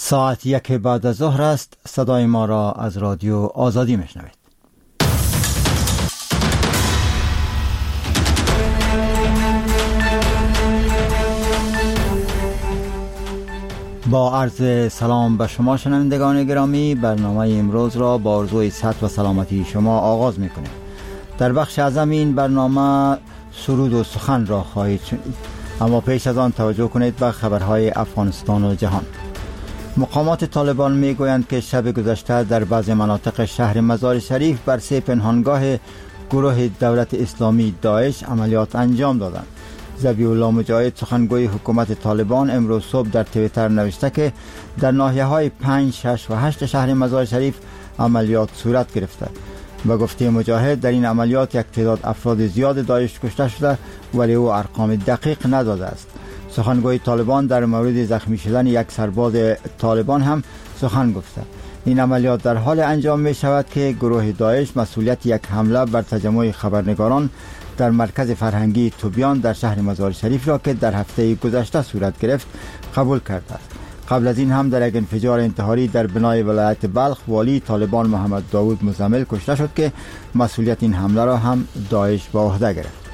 ساعت 1 بعد از ظهر است. صدای ما را از رادیو آزادی میشنوید. با عرض سلام به شما شنوندگان گرامی، برنامه امروز را با آرزوی صحت و سلامتی شما آغاز میکنیم. در بخش اعظم این برنامه سرود و سخن را خواهید شنید، اما پیش از آن توجه کنید به خبرهای افغانستان و جهان. مقامات طالبان میگویند که شب گذشته در بعضی مناطق شهر مزار شریف بر 3 پنهانگاه گروه دولت اسلامی داعش عملیات انجام دادند. ذبیح الله مجاهد سخنگوی حکومت طالبان امروز صبح در توییتر نوشته که در ناحیه‌های 5، 6 و 8 شهر مزار شریف عملیات صورت گرفته. و گفته مجاهد در این عملیات یک تعداد افراد زیاد داعش کشته شده، ولی او ارقام دقیق نداده است. سخنگوی طالبان در مورد زخمی شدن یک سرباز طالبان هم سخن گفته. این عملیات در حال انجام می شود که گروه داعش مسئولیت یک حمله بر تجمع خبرنگاران در مرکز فرهنگی توبیان در شهر مزار شریف را که در هفته گذشته صورت گرفت قبول کرده است. قبل از این هم در یک انفجار انتحاری در بنای ولایت بلخ والی طالبان محمد داوود مزمل کشته شد که مسئولیت این حمله را هم داعش به عهده گرفت.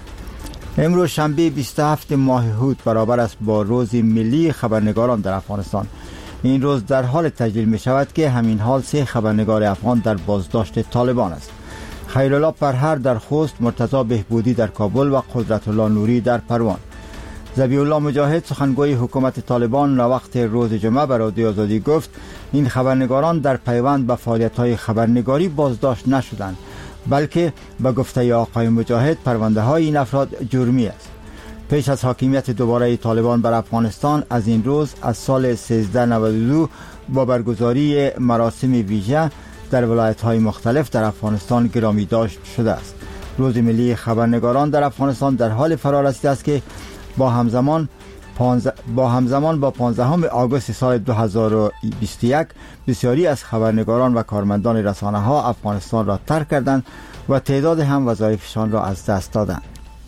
امروز شنبه 27 ماه هوت برابر است با روز ملی خبرنگاران در افغانستان. این روز در حال تجلیل می شود که همین حال 3 خبرنگار افغان در بازداشت طالبان است. خیرالله پرهر در خوست، مرتضی بهبودی در کابل و قدرت الله نوری در پروان. ذبیح الله مجاهد سخنگوی حکومت طالبان وقت روز جمعه به رادیو آزادی گفت این خبرنگاران در پیوند به فعالیت‌های خبرنگاری بازداشت نشدند، بلکه به گفته آقای مجاهد پرونده های این افراد جرمی است. پیش از حاکمیت دوباره طالبان بر افغانستان از این روز از سال 1392 با برگزاری مراسم ویژه در ولایت‌های مختلف در افغانستان گرامی داشت شده است. روز ملی خبرنگاران در افغانستان در حال فرا رسیده است که با همزمان با 15 آگوست سال 2021 بسیاری از خبرنگاران و کارمندان رسانه‌ها افغانستان را ترک کردند و تعداد هم وظایفشان را از دست دادند.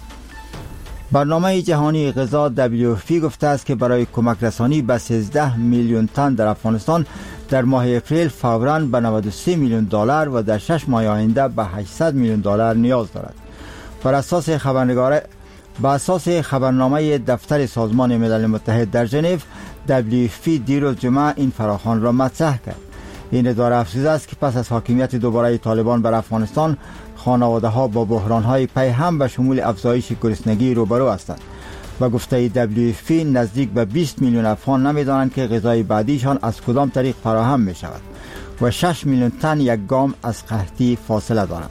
برنامه جهانی غذا WFP گفته است که برای کمک رسانی به 13 میلیون تن در افغانستان در ماه اپریل فوراً به 93 میلیون دلار و در 6 ماه آینده به 800 میلیون دلار نیاز دارد. بر اساس خبرنامه دفتر سازمان ملل متحد در ژنو، WFP دیروز جمعه این فراخوان را مطرح کرد. این اداره افزوده است که پس از حاکمیت دوباره طالبان بر افغانستان، خانواده‌ها با بحران‌های پیهم و شمول افزایش گرسنگی روبرو هستند. و گفته WFP نزدیک به 20 میلیون افغان نمی‌دانند که غذای بعدیشان از کدام طریق فراهم می‌شود و 6 میلیون تن یک گام از قحطی فاصله دارند.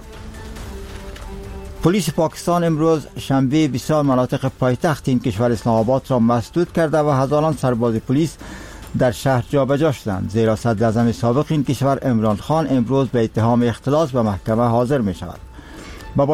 پلیس پاکستان امروز شنبه بسیار مناطق پایتخت این کشور اسلام آباد را مسدود کرده و هزاران سرباز پلیس در شهر جابجا شدند، زیرا صدر اعظم سابق این کشور عمران خان امروز به اتهام اختلاس به محکمه حاضر می شود. با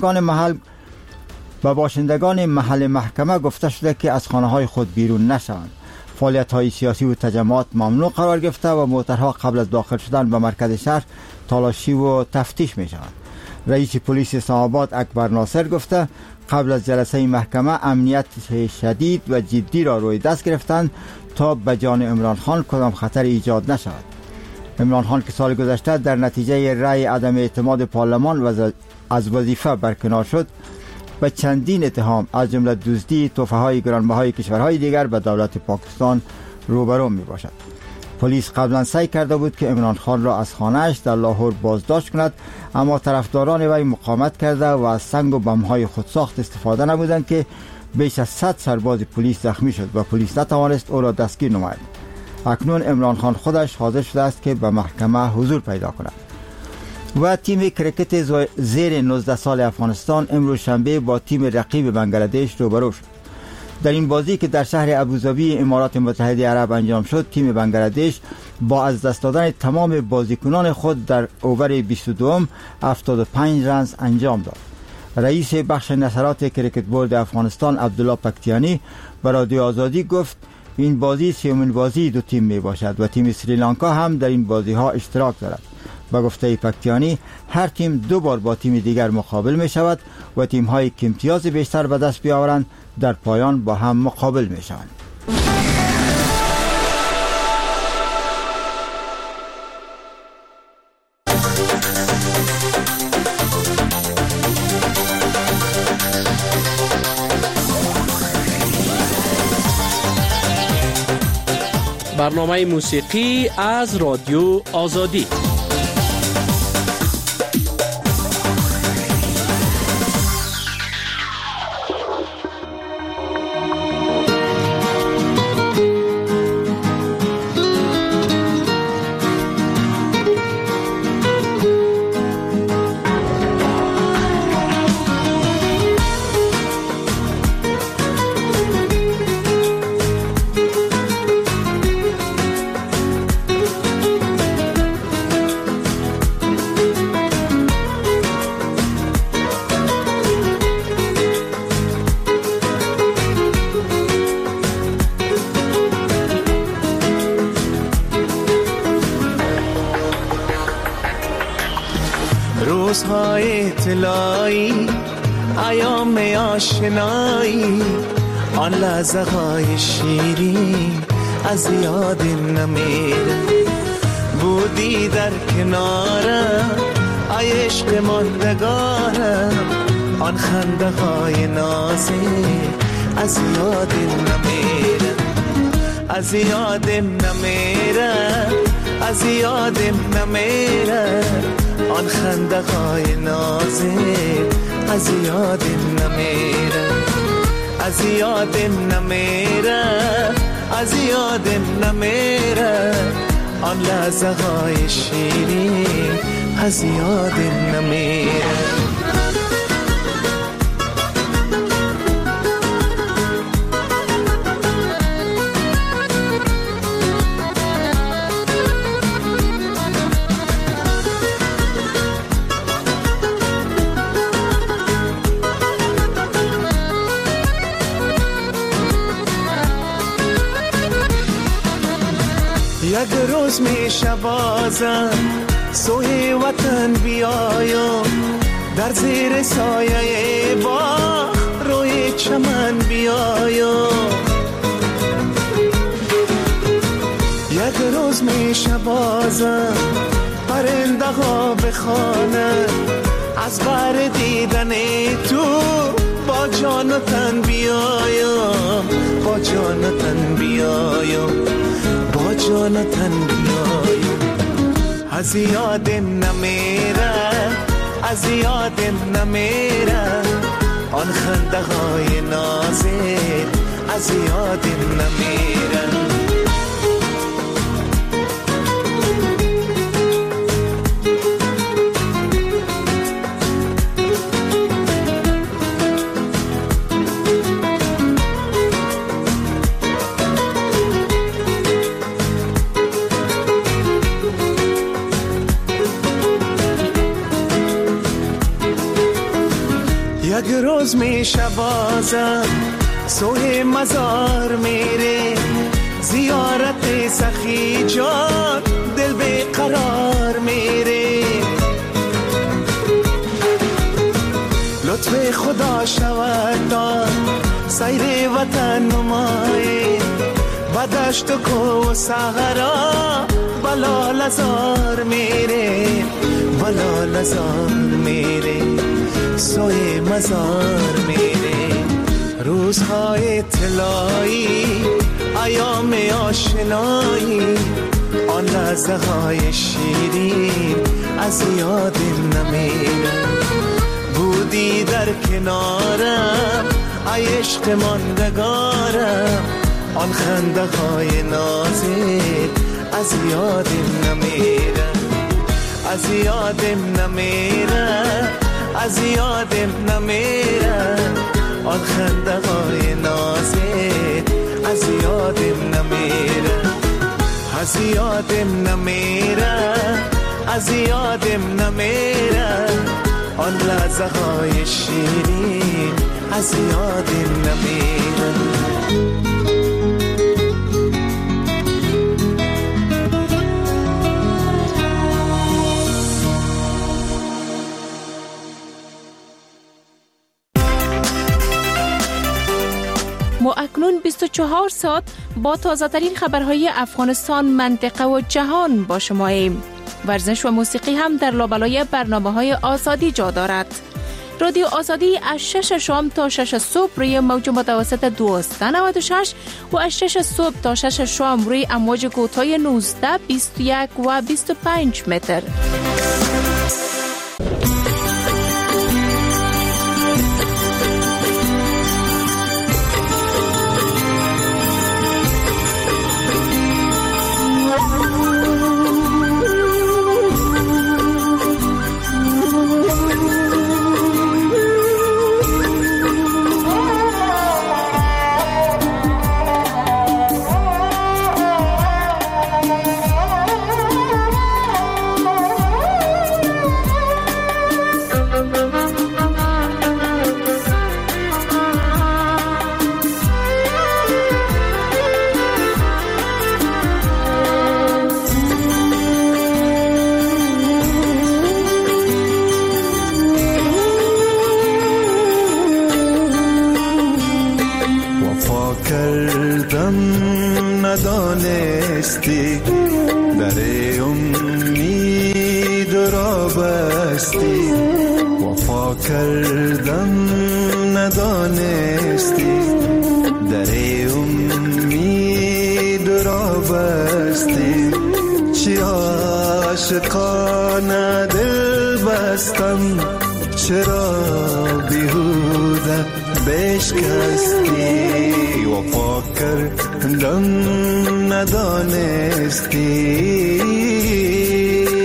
باشندگان محل محکمه گفته شده که از خانه های خود بیرون نشوند. فعالیت های سیاسی و تجمعات ممنوع قرار گرفته و موترها قبل از داخل شدن به مرکز شهر تالاشی و تفتیش می شوند. رئیس پلیس اسلام آباد اکبر ناصر گفته قبل از جلسه محکمه امنیت شدید و جدی را روی دست گرفتند تا به جان عمران خان کدام خطر ایجاد نشود. عمران خان که سال گذشته در نتیجه رأی عدم اعتماد پارلمان از وظیفه برکنار شد، و چندین اتهام از جمله دزدی تحفه‌های گرانبهای کشورهای دیگر به دولت پاکستان روبرو می باشد. پلیس قبلا سعی کرده بود که عمران خان را از خانه‌اش در لاهور بازداشت کند، اما طرفداران وی مقاومت کرده و از سنگ و بم‌های خودساخت استفاده نمودند که بیش از 100 سرباز پلیس زخمی شد و پلیس نتوانست او را دستگیر نماید. اکنون عمران خان خودش حاضر شده است که به محکمه حضور پیدا کند. و تیم کرکت زیر 19 سال افغانستان امروز شنبه با تیم رقیب بنگلادش روبرو شد. در این بازی که در شهر ابوظبی امارات متحده عرب انجام شد، تیم بنگلادش با از دست دادن تمام بازیکنان خود در اوور 22 75 رنز انجام داد. رئیس بخش نشرات کرکت بورد افغانستان عبدالله پکتیانی به رادیو آزادی گفت این بازی 3مین بازی دو تیم می باشد و تیم سریلانکا هم در این بازی ها اشتراک دارد. با گفته پکتیانی هر تیم 2 بار با تیم دیگر مقابل می شود و تیم هایی که امتیاز بیشتر به دست بیاورند در پایان با هم مقابل می شوند. برنامه موسیقی از رادیو آزادی. روزهای طلایی، ایام آشنایی، آن لحظه های شیرین از یاد نمیره. بودی در کنارم ای عشق ماندگارم، آن خنده های نازک از یاد نمیره. از یادم نمیره، از یادم نمیره، آن خنده های نازک از یادم نمیره. از یادم نمیره، از یادم نمیره، آن لحظه های شیرین از یادم نمیره. یک روز میشه بازم سوی وطن بیایم، در زیر سایه باغ روی چمن بیایم. یک روز میشه بازم پرنده ها بخوانند، از بر دیدن تو با جان و تن بیایم، با جان و تن بیایم، با جان و تن بیایم. از یادم نمیره، از یادم نمیره، آن خنده های نازک از یادم نمیره. یک روز میشه بازم سوی مزار میره، زیارت سخی جان دل به قرار میره. لطف خدا شود دار سیر وطن نمایی، بدشت و کو و صحرا بلا لزار میره، بلا لزار میره، سوی مزار میره. روزهای طلایی، ایام آشنایی، آن لحظه های شیرین از یادم نمیره. بودی در کنارم ای عشق ماندگارم، آن خنده های نازک از یادم نمیره. از یادم نمیره، از یادم نمیره، آن خنده های نازک از یادم نمیره. از یادم نمیره، از یادم نمیره، آن لحظه های شیرین از یادم نمیره. ما اکنون 24 ساعت با تازه ترین خبرهای افغانستان، منطقه و جهان با شماییم. ورزش و موسیقی هم در لابلای برنامه‌های آزادی جا دارد. رادیو آزادی از 6 شام تا 6 صبح روی موج متوسط 296 و از 6 صبح تا 6 شام روی امواج کوتاه 19، 21 و 25 متر. ندانستی در امید را بستی، وفا کردم ندانستی در امید را بستی. چی عاشقانه دل بستم، چرا بیهوده بشکستی، وفا کردم ندانستی.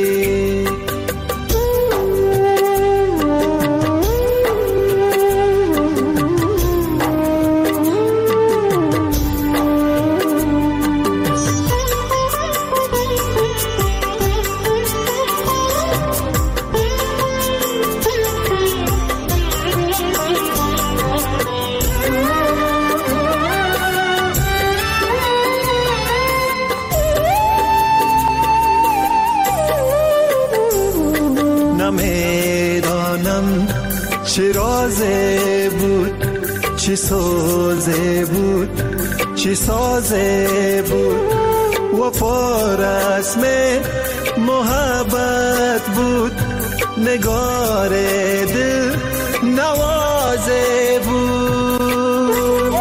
نمیدانم چه رازه بود، چه سوزه بود، چه سازه بود، وفا رسم محبت بود، نگار دل نوازه بود.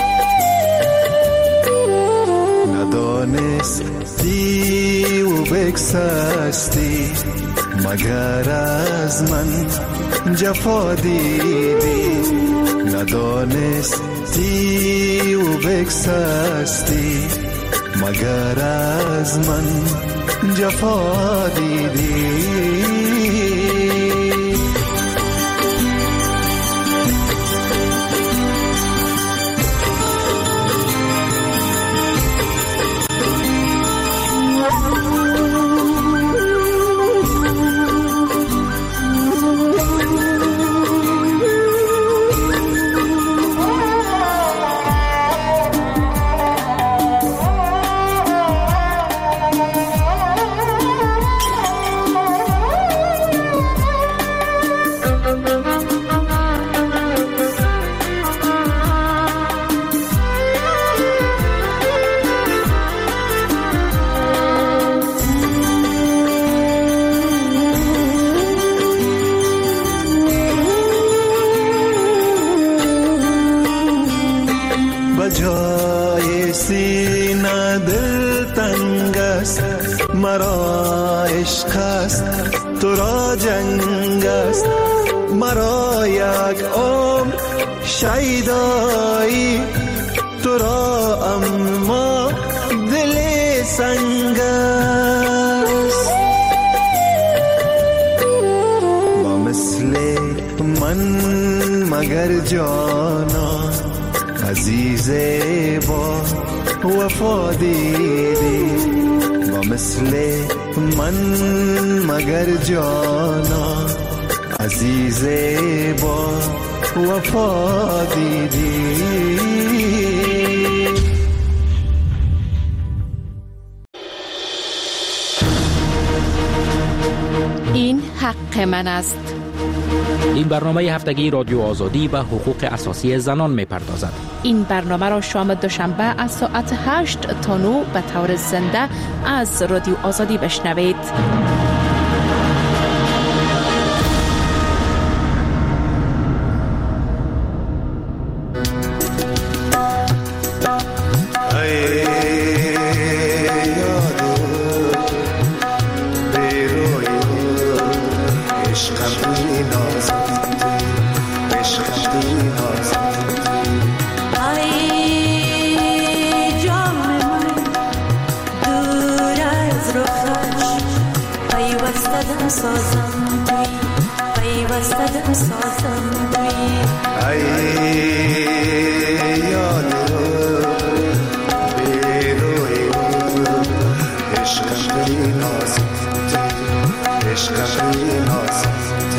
ندانستی و بگسستی، مگر از من جفا دیدی، ندانستی و بگسستی، مگر از من جفا دیدی. جای سینه دل تنگ است، مرا عشق است تو را جنگ است، مرا یک عمر شیدایی تو را اما دل سنگ است. با مثل من مگر جانا عزیز با وفا دیدی، با مثل من مگر جانا عزیز با وفا دیدی. این حق من است. این برنامه هفتگی رادیو آزادی و حقوق اساسی زنان می‌پردازد. این برنامه را شام دوشنبه از ساعت 8 تا 9 به طور زنده از رادیو آزادی بشنوید. پیوستدم سازم توی پیوستدم سازم توی ای یاد رو بیروی رو عشقم بی نازم توی عشقم بی نازم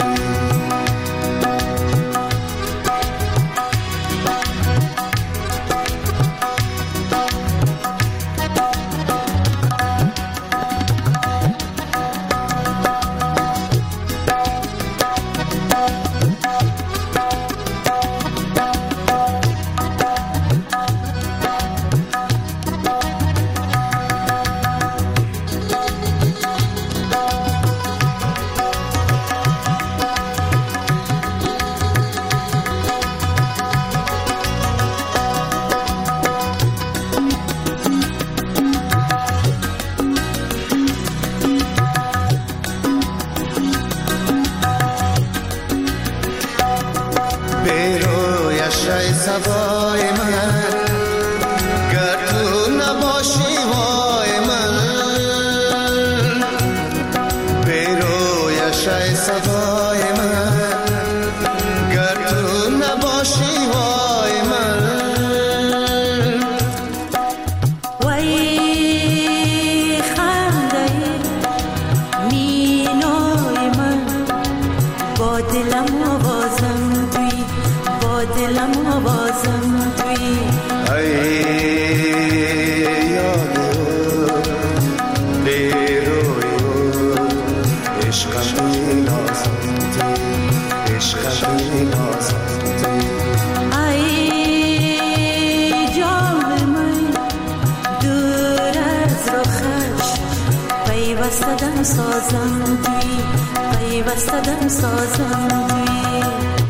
سوای من گر تو نباشی وای من بیرویش ای سوای من گر تو نباشی وای من وای خنده مینای من با دلم آوازم توی با دلم آوازم توی ای یاد بیروی عشقم بی نازم توی عشقم بی نازم ای جان من دور از رخش پیوستدم سازم توی پیوستدم سازم توی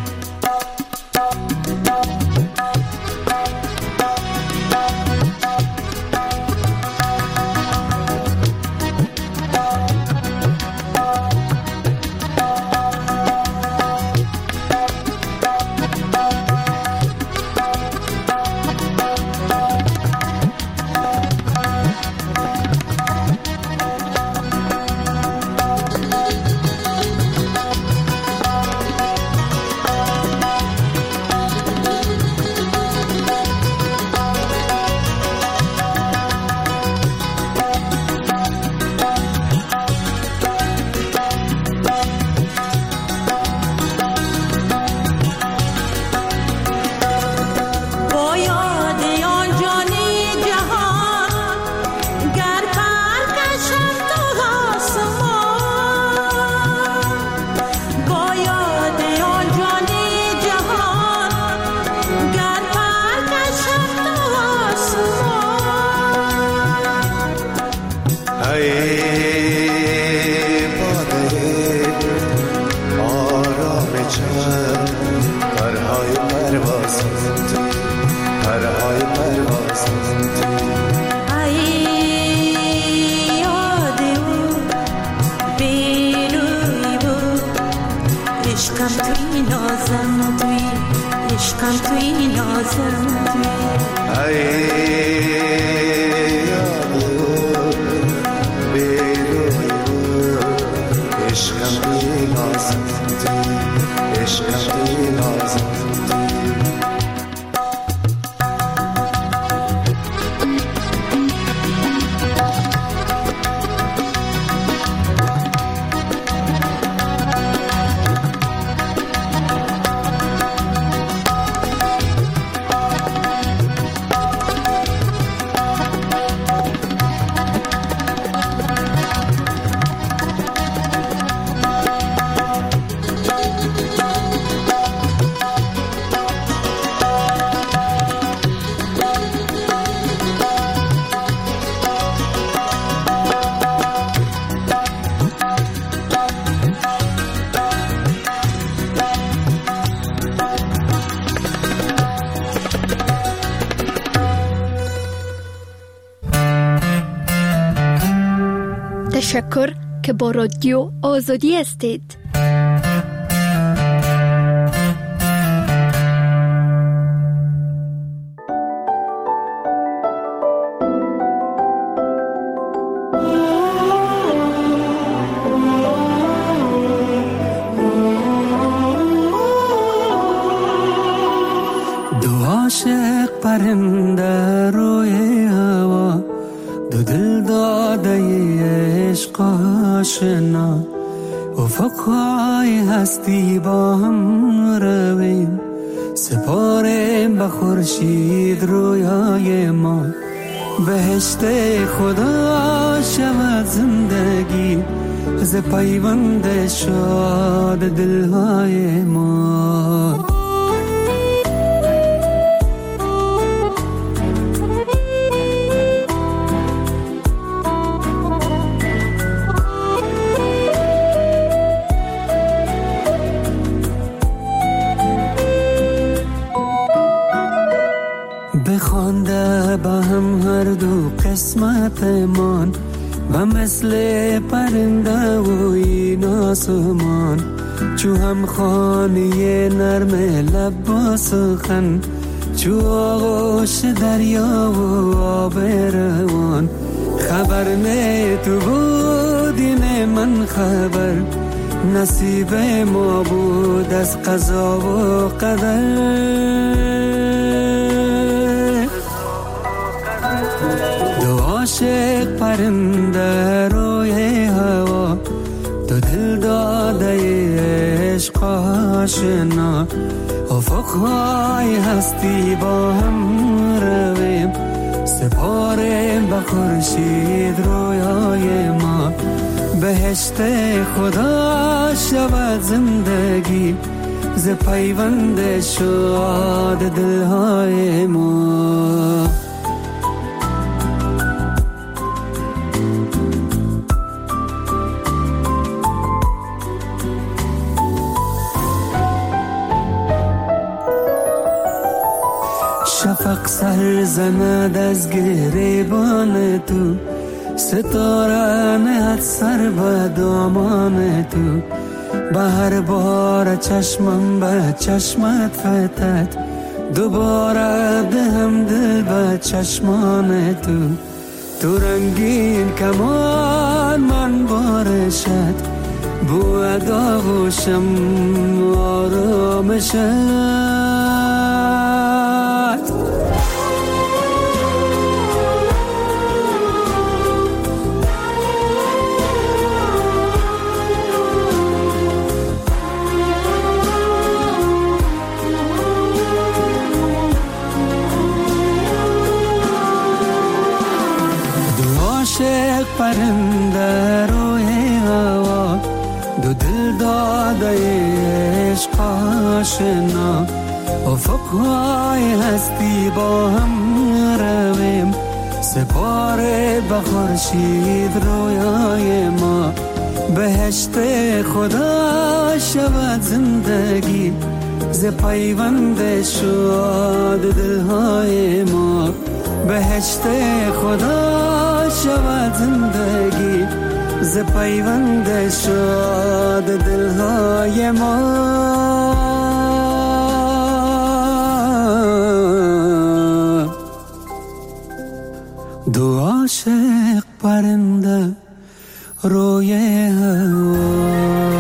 تشکر که با رادیو آزادی هستید. پرنده روی هوا، دو دل داده عشق آشنا، افقهای هستی با هم رویم، سپاریم به خورشید رویای ما. بهشت خدا شود زندگی، ز پیوند شاد دلهای ما. بخوانده با هم هر دو قسمت من، و مثل پرنده و این آسمان، چو هم خانه نرم لب با سخن، چو آغوش دریا و آب روان. خبر نه تو بودی نه من خبر، نصیب ما بود از قضا و قدر. عاشق پرنده روی هوا، دو دل داده عشق آشنا، افقهای هستی با هم رویم، سپاریم به خورشید رویای ما. بهشت خدا شود زندگی، ز پیوند شاد دلهای ما. شفق سر زند از گریبان تو، ستاره نهد سر به دامان تو. به هر بار چشمم به چشمت فتد، دوباره دهم دل به چشمان تو. تو رنگین کمان من بارشد، بود آغوشم آرامشد. پرنده روی هوا، دو دل داده عشق آشنا، افقهای هستی با هم رویم، سپاره به خورشید رویای ما. بهشت خدا شود زندگی، ز پیوند شاد دلهای ما. بهشت خدا شود زندگی، ز پیوند شاد دلهای ما. دو عاشق پرنده روی هوا.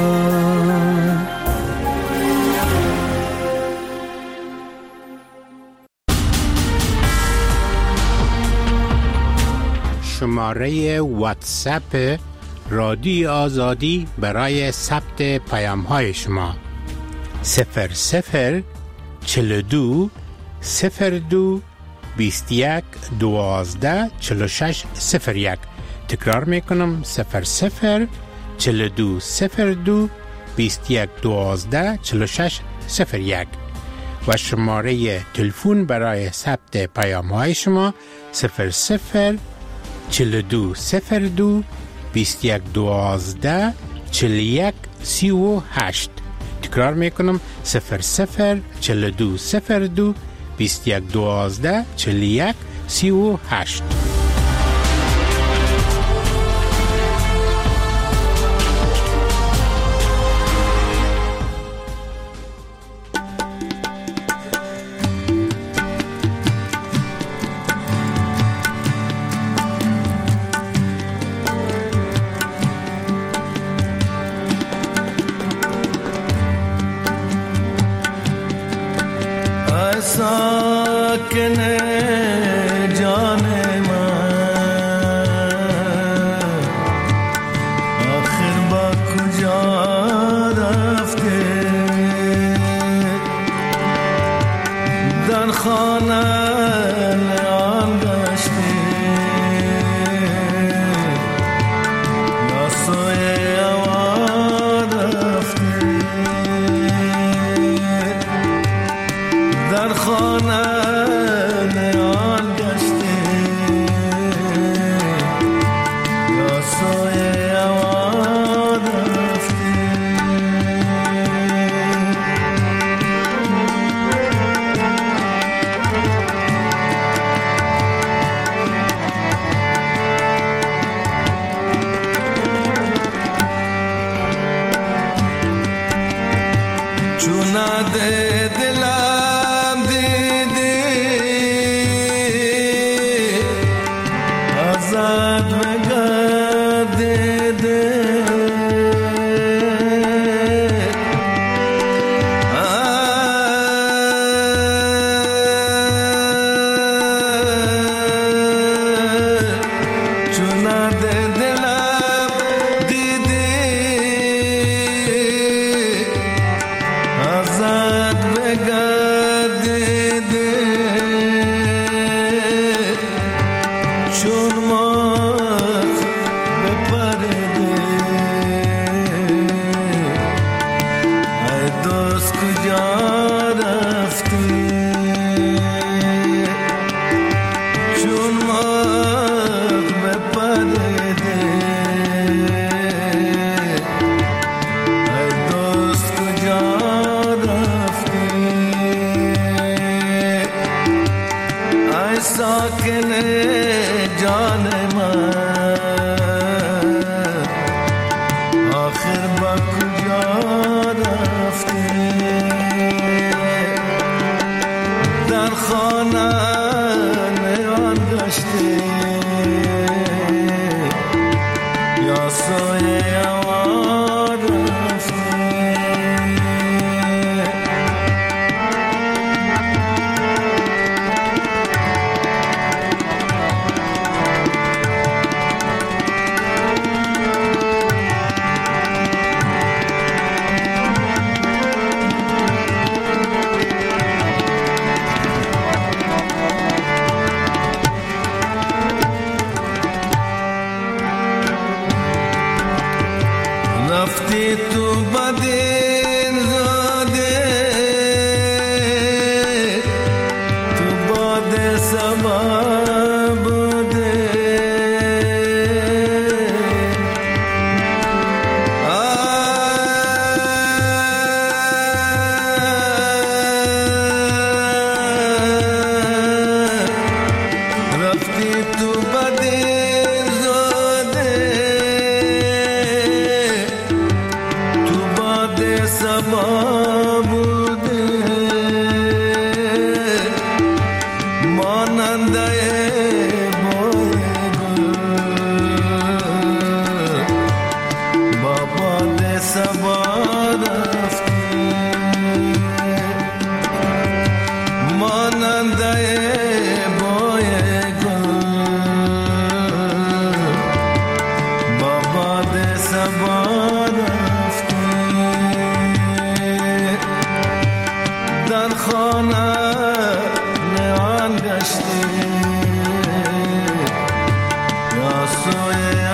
شماره واتساپ رادیو آزادی برای ثبت پیام های شما 00 42 02 21 12 46 01. تکرار میکنم 00 42 02 21 12 46 01. و شماره تلفن برای ثبت پیام های شما 00 42 02 21 12 41 38. تکرار میکنم 00 42 02 21 12 41 38. ساکن رفتی تو بدین زاده تو باد سبا بوده رفتی تو بدین زاده سبا بوده ماننده بوی گل با باد سبا رفتی ماننده بوی گل با باد سبا در خانه نوان گشتی یا سوی